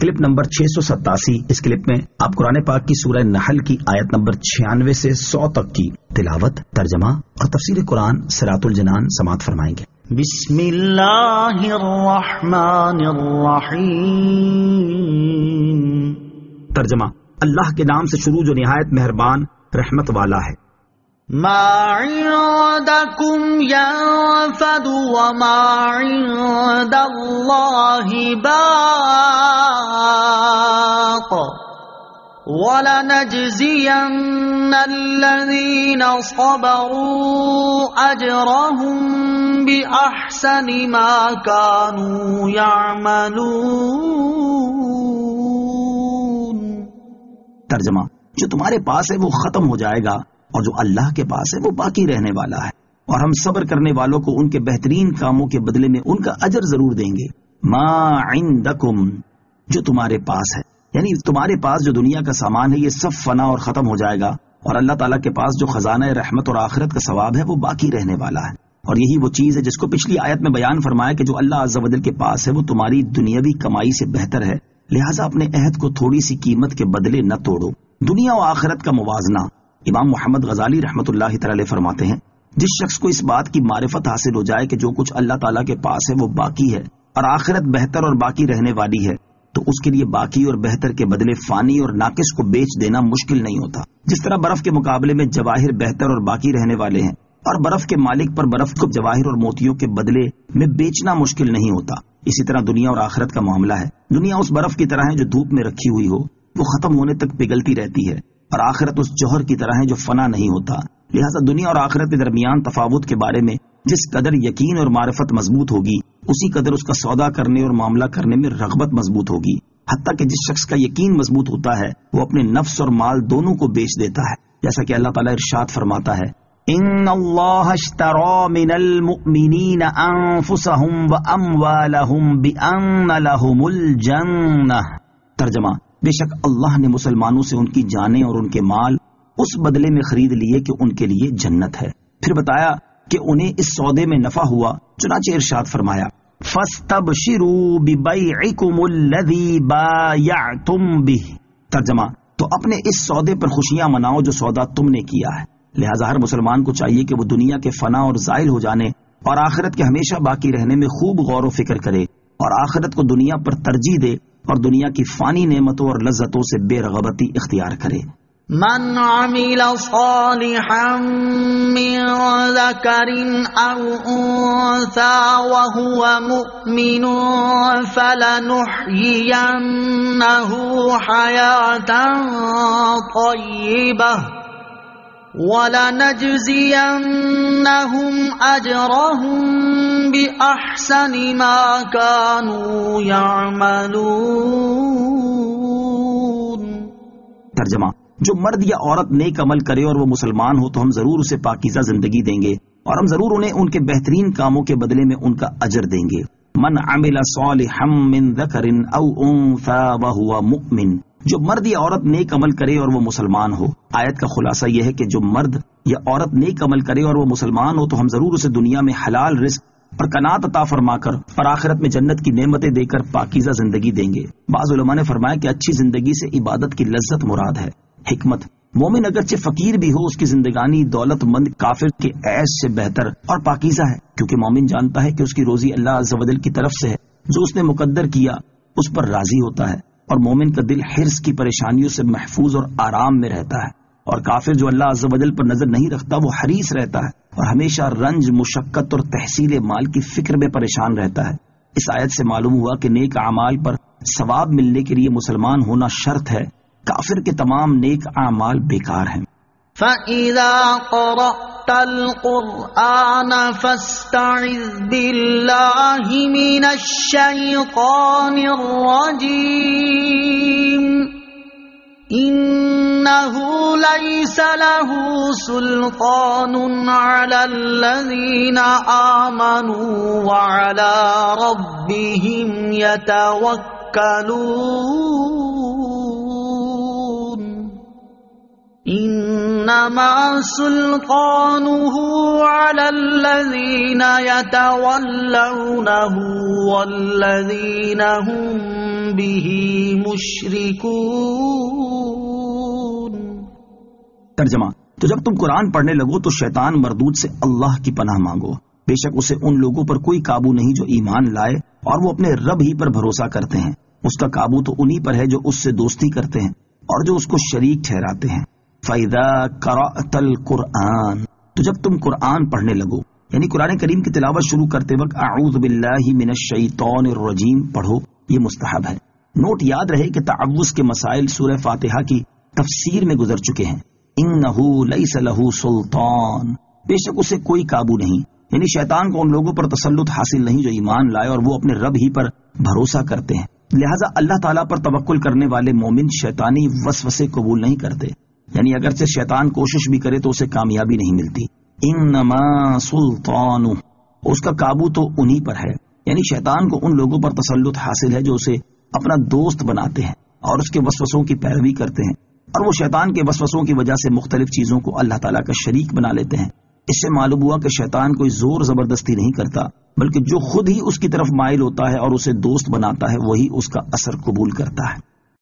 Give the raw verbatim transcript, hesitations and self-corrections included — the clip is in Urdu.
کلپ نمبر چھ سو ستاسی. اس کلپ میں آپ قرآن پاک کی سورہ نحل کی آیت نمبر چھیانوے سے سو تک کی تلاوت، ترجمہ اور تفسیر قرآن صراط الجنان سماعت فرمائیں گے. بسم اللہ الرحمن الرحیم. ترجمہ: اللہ کے نام سے شروع جو نہایت مہربان رحمت والا ہے. ما عندکم ينفد وما عند اللہ باق وَلَنَجْزِيَنَّ الَّذِينَ صَبَرُوا أَجْرَهُمْ بِأَحْسَنِ مَا كَانُوا يَعْمَلُونَ. ترجمہ: جو تمہارے پاس ہے وہ ختم ہو جائے گا اور جو اللہ کے پاس ہے وہ باقی رہنے والا ہے، اور ہم صبر کرنے والوں کو ان کے بہترین کاموں کے بدلے میں ان کا اجر ضرور دیں گے. ما عندکم، جو تمہارے پاس ہے، یعنی تمہارے پاس جو دنیا کا سامان ہے یہ سب فنا اور ختم ہو جائے گا، اور اللہ تعالیٰ کے پاس جو خزانہ رحمت اور آخرت کا ثواب ہے وہ باقی رہنے والا ہے. اور یہی وہ چیز ہے جس کو پچھلی آیت میں بیان فرمایا کہ جو اللہ عز و جل کے پاس ہے وہ تمہاری دنیاوی کمائی سے بہتر ہے، لہٰذا اپنے عہد کو تھوڑی سی قیمت کے بدلے نہ توڑو. دنیا و آخرت کا موازنہ. امام محمد غزالی رحمۃ اللہ تعالی فرماتے ہیں، جس شخص کو اس بات کی معرفت حاصل ہو جائے کہ جو کچھ اللہ تعالیٰ کے پاس ہے وہ باقی ہے اور آخرت بہتر اور باقی رہنے والی ہے، تو اس کے لیے باقی اور بہتر کے بدلے فانی اور ناقص کو بیچ دینا مشکل نہیں ہوتا. جس طرح برف کے مقابلے میں جواہر بہتر اور باقی رہنے والے ہیں، اور برف کے مالک پر برف کو جواہر اور موتیوں کے بدلے میں بیچنا مشکل نہیں ہوتا، اسی طرح دنیا اور آخرت کا معاملہ ہے. دنیا اس برف کی طرح ہے جو دھوپ میں رکھی ہوئی ہو، وہ ختم ہونے تک پگھلتی رہتی ہے، اور آخرت اس جوہر کی طرح ہے جو فنا نہیں ہوتا. لہٰذا دنیا اور آخرت کے درمیان تفاوت کے بارے میں جس قدر یقین اور معرفت مضبوط ہوگی، اسی قدر اس کا سودا کرنے اور معاملہ کرنے میں رغبت مضبوط ہوگی. حتیٰ کہ جس شخص کا یقین مضبوط ہوتا ہے وہ اپنے نفس اور مال دونوں کو بیچ دیتا ہے، جیسا کہ اللہ تعالیٰ ارشاد فرماتا ہے، ان اللہ اشتری من المؤمنین انفسهم واموالهم بان لهم الجنہ. ترجمہ: بے شک اللہ نے مسلمانوں سے ان کی جانیں اور ان کے مال اس بدلے میں خرید لیے کہ ان کے لیے جنت ہے. پھر بتایا کہ انہیں اس سودے میں نفع ہوا، چنانچہ ارشاد فرمایا، فَاسْتَبْشِرُوا بِبَيْعِكُمُ الَّذِي بَايَعْتُمْ بِهِ. ترجمہ: تو اپنے اس سودے پر خوشیاں مناؤ جو سودا تم نے کیا ہے. لہٰذا ہر مسلمان کو چاہیے کہ وہ دنیا کے فنا اور زائل ہو جانے اور آخرت کے ہمیشہ باقی رہنے میں خوب غور و فکر کرے، اور آخرت کو دنیا پر ترجیح دے اور دنیا کی فانی نعمتوں اور لذتوں سے بے رغبتی اختیار کرے. من عمل صالحا من ذکر او انثى وهو مؤمن فلنحيينه حياة طيبة وَلَنَجْزِيَنَّهُمْ أَجْرَهُمْ بِأَحْسَنِ مَا كَانُوا يَعْمَلُونَ. ترجمہ: جو مرد یا عورت نیک عمل کرے اور وہ مسلمان ہو تو ہم ضرور اسے پاکیزہ زندگی دیں گے، اور ہم ضرور انہیں ان کے بہترین کاموں کے بدلے میں ان کا اجر دیں گے. من عمل صالحا من ذکر او انثى وهو مؤمن. جو مرد یا عورت نیک عمل کرے اور وہ مسلمان ہو. آیت کا خلاصہ یہ ہے کہ جو مرد یا عورت نیک عمل کرے اور وہ مسلمان ہو تو ہم ضرور اسے دنیا میں حلال رزق اور قناعت عطا فرما کر اور آخرت میں جنت کی نعمتیں دے کر پاکیزہ زندگی دیں گے. بعض علماء نے فرمایا کہ اچھی زندگی سے عبادت کی لذت مراد ہے. حکمت: مومن اگرچہ فقیر بھی ہو، اس کی زندگانی دولت مند کافر کے عیش سے بہتر اور پاکیزہ ہے، کیونکہ مومن جانتا ہے کہ اس کی روزی اللہ عز و جل کی طرف سے ہے، جو اس نے مقدر کیا اس پر راضی ہوتا ہے، اور مومن کا دل حرص کی پریشانیوں سے محفوظ اور آرام میں رہتا ہے. اور کافر جو اللہ عز و جل پر نظر نہیں رکھتا وہ حریص رہتا ہے اور ہمیشہ رنج، مشقت اور تحصیل مال کی فکر میں پریشان رہتا ہے. اس آیت سے معلوم ہوا کہ نیک اعمال پر ثواب ملنے کے لیے مسلمان ہونا شرط ہے، کافر کے تمام نیک اعمال بیکار ہیں. فَإِذَا قَرَأْتَ الْقُرْآنَ فَاسْتَعِذْ بِاللَّهِ مِنَ الشَّيْطَانِ الرَّجِيمِ. إِنَّهُ لَيْسَ لَهُ سُلْطَانٌ عَلَى الَّذِينَ آمَنُوا وَعَلَى رَبِّهِمْ يَتَوَكَّلُونَ. انما سلطانه على الذين يتولونه والذين هم به مشركون۔ ترجمہ: تو جب تم قرآن پڑھنے لگو تو شیطان مردود سے اللہ کی پناہ مانگو، بے شک اسے ان لوگوں پر کوئی قابو نہیں جو ایمان لائے اور وہ اپنے رب ہی پر بھروسہ کرتے ہیں، اس کا قابو تو انہی پر ہے جو اس سے دوستی کرتے ہیں اور جو اس کو شریک ٹھہراتے ہیں۔ فَإِذَا قَرَأْتَ الْقُرْآنَ، تو جب تم قرآن پڑھنے لگو یعنی قرآن کریم کی تلاوت شروع کرتے وقت اعوذ باللہ من الشیطان الرجیم پڑھو، یہ مستحب ہے۔ نوٹ یاد رہے کہ تعوذ کے مسائل سورہ فاتحہ کی تفسیر میں گزر چکے ہیں۔ انہ لیس لہ سلطان، بے شک اسے کوئی قابو نہیں، یعنی شیطان کو ان لوگوں پر تسلط حاصل نہیں جو ایمان لائے اور وہ اپنے رب ہی پر بھروسہ کرتے ہیں۔ لہٰذا اللہ تعالیٰ پر توکل کرنے والے مومن شیطانی وسوسے قبول نہیں کرتے، یعنی اگرچہ شیطان کوشش بھی کرے تو اسے کامیابی نہیں ملتی۔ انما سلطانہ، اس کا قابو تو انہی پر ہے، یعنی شیطان کو ان لوگوں پر تسلط حاصل ہے جو اسے اپنا دوست بناتے ہیں اور اس کے وسوسوں کی پیروی کرتے ہیں، اور وہ شیطان کے وسوسوں کی وجہ سے مختلف چیزوں کو اللہ تعالیٰ کا شریک بنا لیتے ہیں۔ اس سے معلوم ہوا کہ شیطان کوئی زور زبردستی نہیں کرتا، بلکہ جو خود ہی اس کی طرف مائل ہوتا ہے اور اسے دوست بناتا ہے وہی اس کا اثر قبول کرتا ہے۔